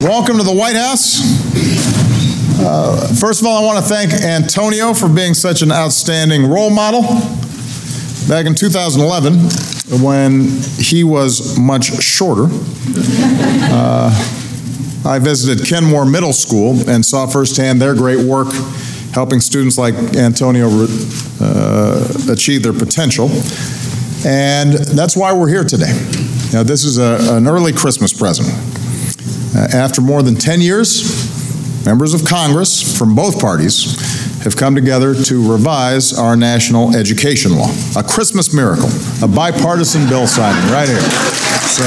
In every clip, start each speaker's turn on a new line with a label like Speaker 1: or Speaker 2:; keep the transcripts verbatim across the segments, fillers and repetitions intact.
Speaker 1: Welcome to the White House. Uh, first of all, I want to thank Antonio for being such an outstanding role model. Back in two thousand eleven, when he was much shorter, uh, I visited Kenmore Middle School and saw firsthand their great work helping students like Antonio uh, achieve their potential. And that's why we're here today. Now, this is a, an early Christmas present. Uh, after more than ten years, members of Congress from both parties have come together to revise our national education law. A Christmas miracle, a bipartisan bill signing right here. So,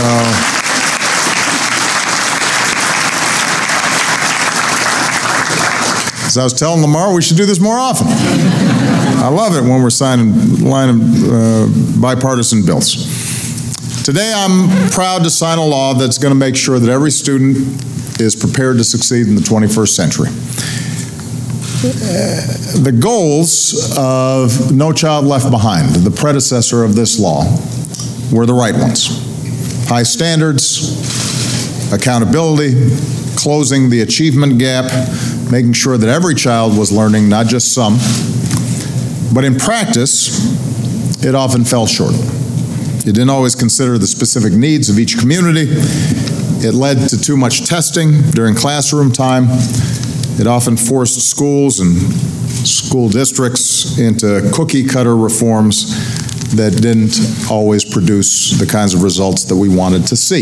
Speaker 1: as I was telling Lamar, we should do this more often. I love it when we're signing line of uh, bipartisan bills. Today, I'm proud to sign a law that's going to make sure that every student is prepared to succeed in the twenty-first century. Uh, the goals of No Child Left Behind, the predecessor of this law, were the right ones. High standards, accountability, closing the achievement gap, making sure that every child was learning, not just some. But in practice, it often fell short. It didn't always consider the specific needs of each community. It led to too much testing during classroom time. It often forced schools and school districts into cookie-cutter reforms that didn't always produce the kinds of results that we wanted to see.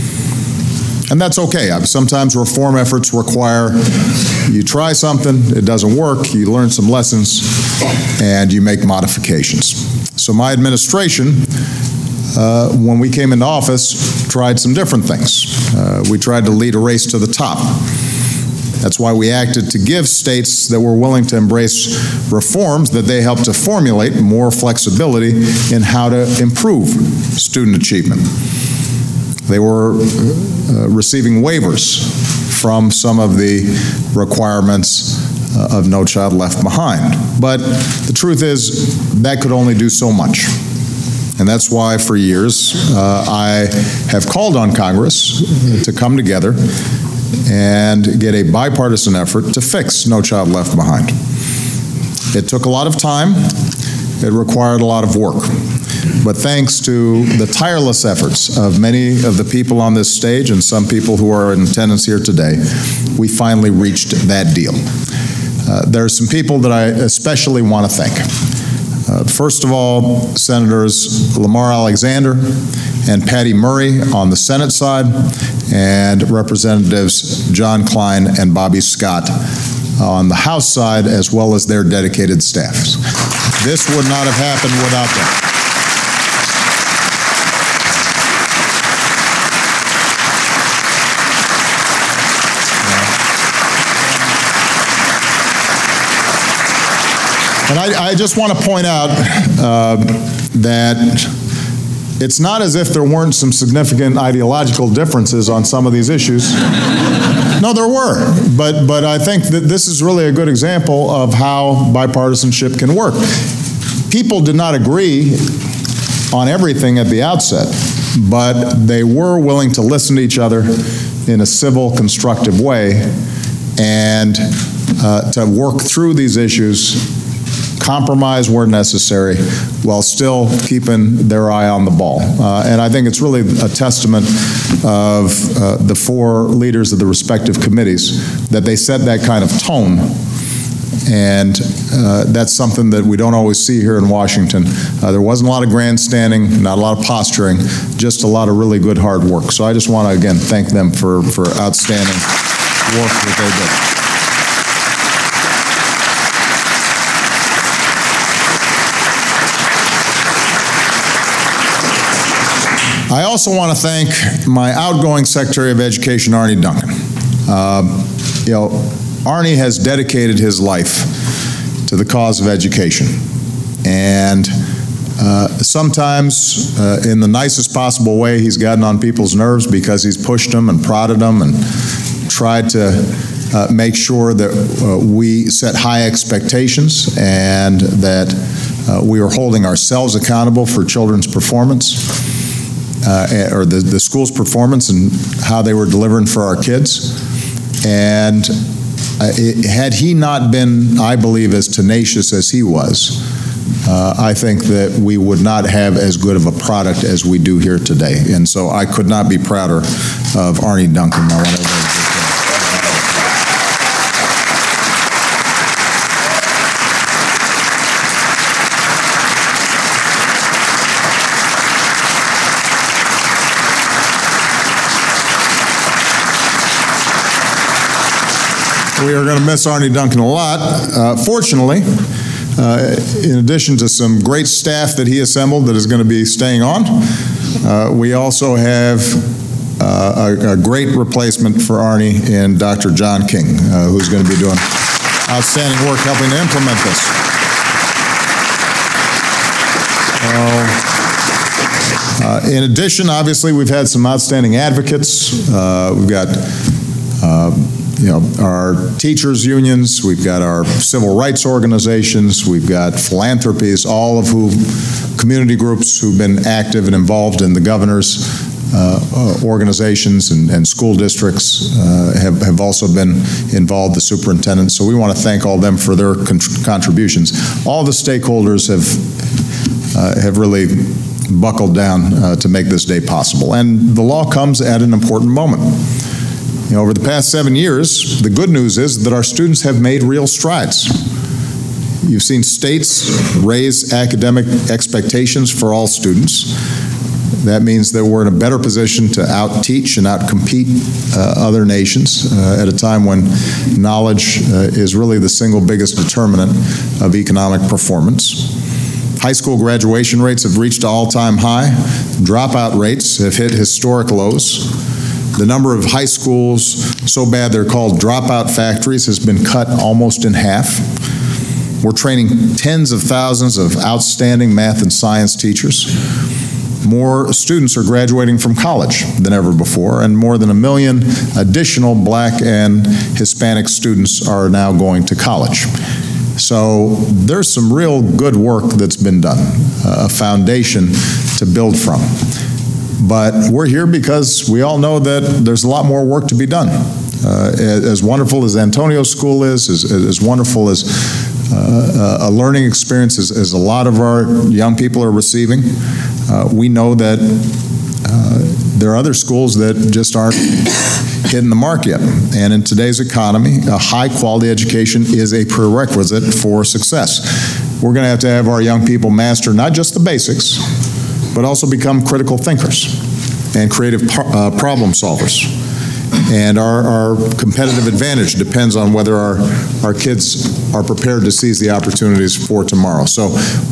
Speaker 1: And that's okay. Sometimes reform efforts require you try something, it doesn't work, you learn some lessons, and you make modifications. So my administration, Uh, when we came into office, tried some different things. Uh, we tried to lead a race to the top. That's why we acted to give states that were willing to embrace reforms that they helped to formulate more flexibility in how to improve student achievement. They were uh, receiving waivers from some of the requirements uh, of No Child Left Behind. But the truth is, that could only do so much. And that's why for years uh, I have called on Congress to come together and get a bipartisan effort to fix No Child Left Behind. It took a lot of time. It required a lot of work. But thanks to the tireless efforts of many of the people on this stage and some people who are in attendance here today, we finally reached that deal. Uh, there are some people that I especially want to thank. Uh, first of all, Senators Lamar Alexander and Patty Murray on the Senate side, and Representatives John Klein and Bobby Scott on the House side, as well as their dedicated staffs. This would not have happened without them. And I, I just want to point out uh, that it's not as if there weren't some significant ideological differences on some of these issues. No, there were. But, but I think that this is really a good example of how bipartisanship can work. People did not agree on everything at the outset, but they were willing to listen to each other in a civil, constructive way and uh, to work through these issues, compromise where necessary, while still keeping their eye on the ball. Uh, and I think it's really a testament of uh, the four leaders of the respective committees that they set that kind of tone. And uh, that's something that we don't always see here in Washington. Uh, there wasn't a lot of grandstanding, not a lot of posturing, just a lot of really good hard work. So I just want to, again, thank them for, for outstanding work that they did. I also want to thank my outgoing Secretary of Education, Arne Duncan. Uh, you know, Arne has dedicated his life to the cause of education. And uh, sometimes, uh, in the nicest possible way, he's gotten on people's nerves because he's pushed them and prodded them and tried to uh, make sure that uh, we set high expectations and that uh, we are holding ourselves accountable for children's performance. uh, or the, the school's performance and how they were delivering for our kids. And uh, it, had he not been, I believe, as tenacious as he was, uh, I think that we would not have as good of a product as we do here today. And so I could not be prouder of Arne Duncan. I want everybody to We are going to miss Arne Duncan a lot. Uh, fortunately, uh, in addition to some great staff that he assembled that is going to be staying on, uh, we also have uh, a, a great replacement for Arne in Doctor John King, uh, who's going to be doing outstanding work helping to implement this. Uh, uh, in addition, obviously, we've had some outstanding advocates. Uh, we've got uh, You know, our teachers' unions, we've got our civil rights organizations, we've got philanthropies, all of who, community groups who've been active and involved in the governor's uh, uh, organizations and, and school districts uh, have, have also been involved, the superintendent. So we want to thank all of them for their con contributions. All the stakeholders have, uh, have really buckled down uh, to make this day possible. And the law comes at an important moment. You know, over the past seven years, the good news is that our students have made real strides. You've seen states raise academic expectations for all students. That means that we're in a better position to out-teach and out-compete uh, other nations uh, at a time when knowledge uh, is really the single biggest determinant of economic performance. High school graduation rates have reached an all-time high. Dropout rates have hit historic lows. The number of high schools so bad they're called dropout factories has been cut almost in half. We're training tens of thousands of outstanding math and science teachers. More students are graduating from college than ever before, and more than a million additional Black and Hispanic students are now going to college. So there's some real good work that's been done, a foundation to build from. But we're here because we all know that there's a lot more work to be done. Uh, as wonderful as Antonio's school is, as, as wonderful as uh, a learning experience as, as a lot of our young people are receiving, uh, we know that uh, there are other schools that just aren't hitting the mark yet. And in today's economy, a high-quality education is a prerequisite for success. We're going to have to have our young people master not just the basics, but also become critical thinkers and creative uh, problem solvers. And our, our competitive advantage depends on whether our, our kids are prepared to seize the opportunities for tomorrow. So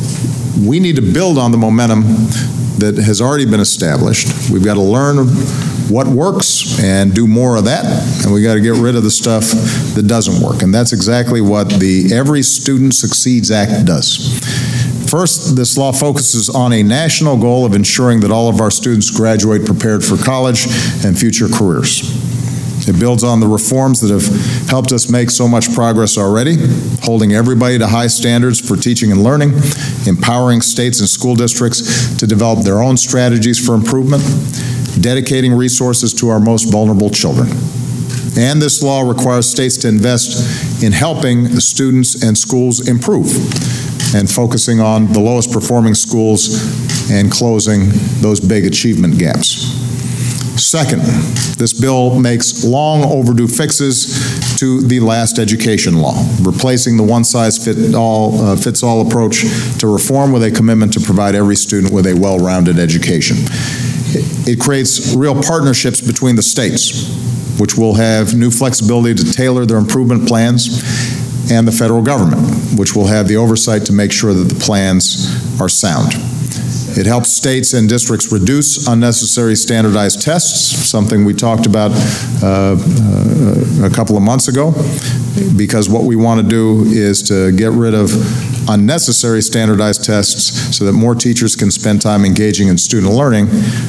Speaker 1: we need to build on the momentum that has already been established. We've got to learn what works and do more of that, and we got to get rid of the stuff that doesn't work. And that's exactly what the Every Student Succeeds Act does. First, this law focuses on a national goal of ensuring that all of our students graduate prepared for college and future careers. It builds on the reforms that have helped us make so much progress already, holding everybody to high standards for teaching and learning, empowering states and school districts to develop their own strategies for improvement, dedicating resources to our most vulnerable children. And this law requires states to invest in helping students and schools improve, and focusing on the lowest performing schools and closing those big achievement gaps. Second, this bill makes long overdue fixes to the last education law, replacing the one-size-fits-all uh, fits all approach to reform with a commitment to provide every student with a well-rounded education. It, it creates real partnerships between the states, which will have new flexibility to tailor their improvement plans, and the federal government, which will have the oversight to make sure that the plans are sound. It helps states and districts reduce unnecessary standardized tests, something we talked about uh, uh, a couple of months ago, because what we want to do is to get rid of unnecessary standardized tests so that more teachers can spend time engaging in student learning,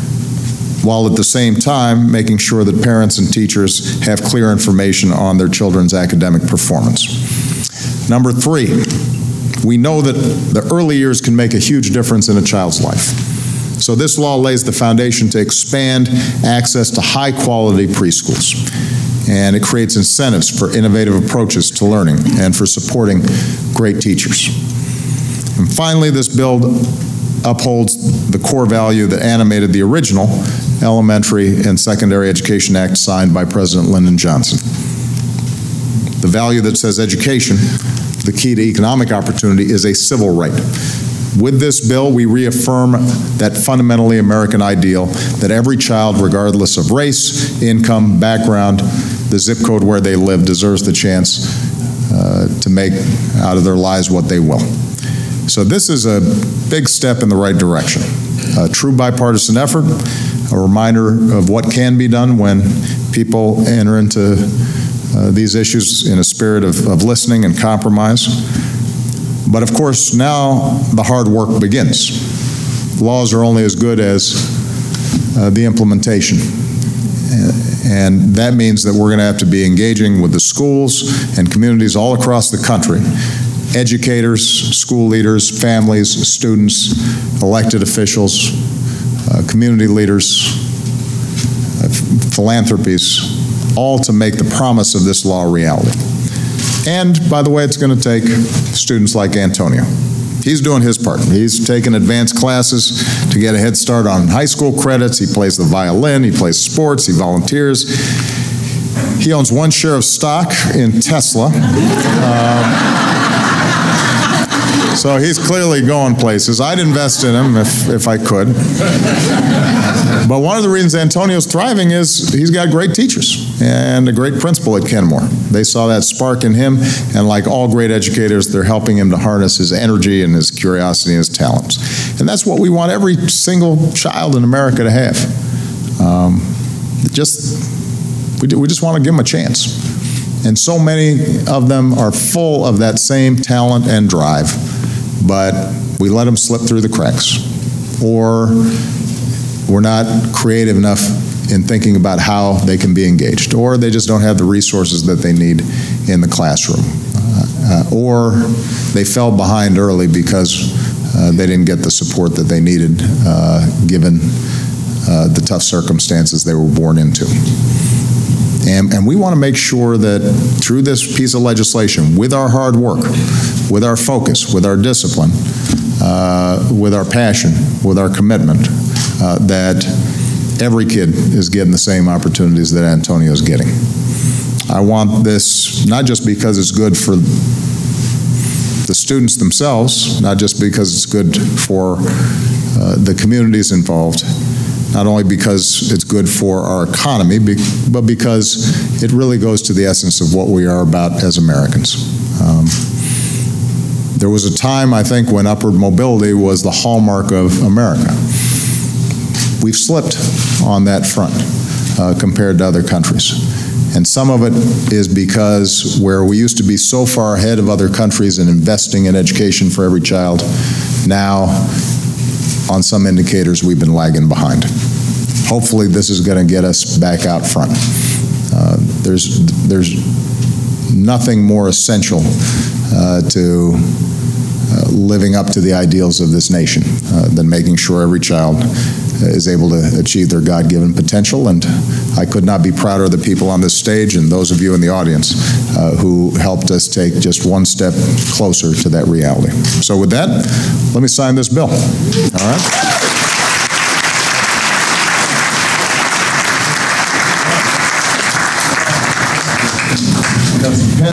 Speaker 1: while at the same time making sure that parents and teachers have clear information on their children's academic performance. Number three, we know that the early years can make a huge difference in a child's life. So this law lays the foundation to expand access to high-quality preschools. And it creates incentives for innovative approaches to learning and for supporting great teachers. And finally, this bill upholds the core value that animated the original Elementary and Secondary Education Act signed by President Lyndon Johnson. The value that says education, the key to economic opportunity, is a civil right. With this bill, we reaffirm that fundamentally American ideal that every child, regardless of race, income, background, the zip code where they live, deserves the chance uh, to make out of their lives what they will. So this is a big step in the right direction. A true bipartisan effort, a reminder of what can be done when people enter into uh, these issues in a spirit of, of listening and compromise. But of course, now the hard work begins. Laws are only as good as uh, the implementation. And that means that we're going to have to be engaging with the schools and communities all across the country, educators, school leaders, families, students, elected officials, uh, community leaders, uh, philanthropies, all to make the promise of this law a reality. And, by the way, it's going to take students like Antonio. He's doing his part. He's taken advanced classes to get a head start on high school credits. He plays the violin. He plays sports. He volunteers. He owns one share of stock in Tesla. Um, so he's clearly going places. I'd invest in him if, if I could. But one of the reasons Antonio's thriving is he's got great teachers and a great principal at Kenmore. They saw that spark in him, and like all great educators, they're helping him to harness his energy and his curiosity and his talents. And that's what we want every single child in America to have. Um, just, we, we just want to give them a chance. And so many of them are full of that same talent and drive, but we let them slip through the cracks. Or we're not creative enough in thinking about how they can be engaged, or they just don't have the resources that they need in the classroom, uh, uh, or they fell behind early because uh, they didn't get the support that they needed uh, given uh, the tough circumstances they were born into. And, and we want to make sure that through this piece of legislation, with our hard work, with our focus, with our discipline, uh, with our passion, with our commitment, uh, that every kid is getting the same opportunities that Antonio's getting. I want this not just because it's good for the students themselves, not just because it's good for uh, the communities involved, not only because it's good for our economy, but because it really goes to the essence of what we are about as Americans. Um, there was a time, I think, when upward mobility was the hallmark of America. We've slipped on that front uh, compared to other countries. And some of it is because where we used to be so far ahead of other countries in investing in education for every child, now, on some indicators, we've been lagging behind. Hopefully, this is going to get us back out front. Uh, there's, there's nothing more essential uh, to uh, living up to the ideals of this nation uh, than making sure every child is able to achieve their God-given potential, and I could not be prouder of the people on this stage and those of you in the audience uh, who helped us take just one step closer to that reality. So with that, let me sign this bill. All right?